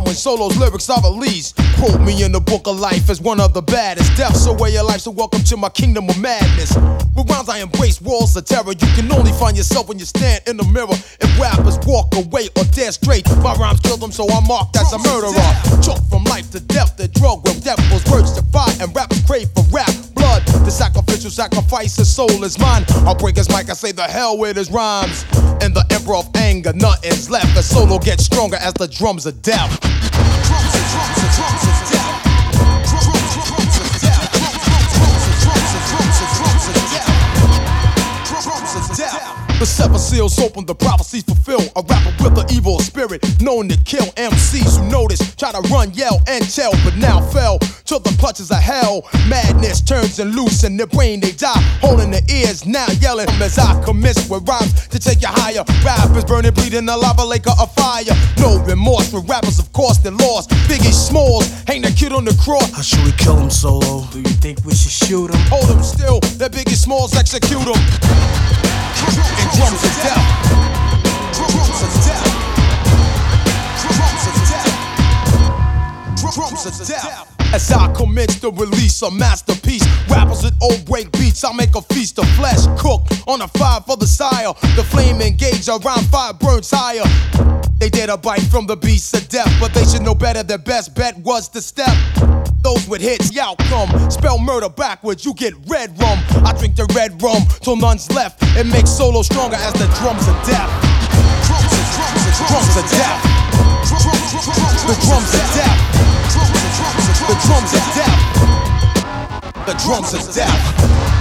when Solo's lyrics are released. Quote me in the book of life as one of the baddest. Death's a way of life, so welcome to my kingdom of madness. With rhymes I embrace walls of terror. You can only find yourself when you stand in the mirror. If rappers walk away or dare straight, my rhymes kill them, so I'm marked as a murderer. Choke from life to death, the drug with devil's words to fight, and rappers crave for rap. Blood, the sacrificial sacrifice, his soul is mine. I'll break his mic, I say the hell with his rhymes. And the emperor of anger, nothing's left. The solo gets stronger as the drums are deaf. The seven seals open, the prophecies fulfill. A rapper with an evil spirit, known to kill MCs who notice, try to run, yell, and tell, but now fell to the clutches of hell. Madness turns and loose in their brain, they die, holding their ears, now yelling as I commence with rhymes to take you higher. Rappers burning, bleeding, a lava lake of fire. No remorse for rappers, of course, they're lost. Biggie Smalls, hang the kid on the cross. How should we kill him, Solo? Do you think we should shoot him? Hold him still, let Biggie Smalls execute him. And drums of death. Drums of death. Drums of death. As I commence to release a masterpiece, rappers with old break beats, I make a feast of flesh cooked on a fire for the sire. The flame engaged around fire burns higher. They did a bite from the beast of death, but they should know better. Their best bet was to step. Those with hits, the outcome. Spell murder backwards, you get red rum. I drink the red rum till none's left. It makes Solo stronger as the drums are deaf. Drums are deaf. The drums are deaf. The drums are deaf. The drums are deaf.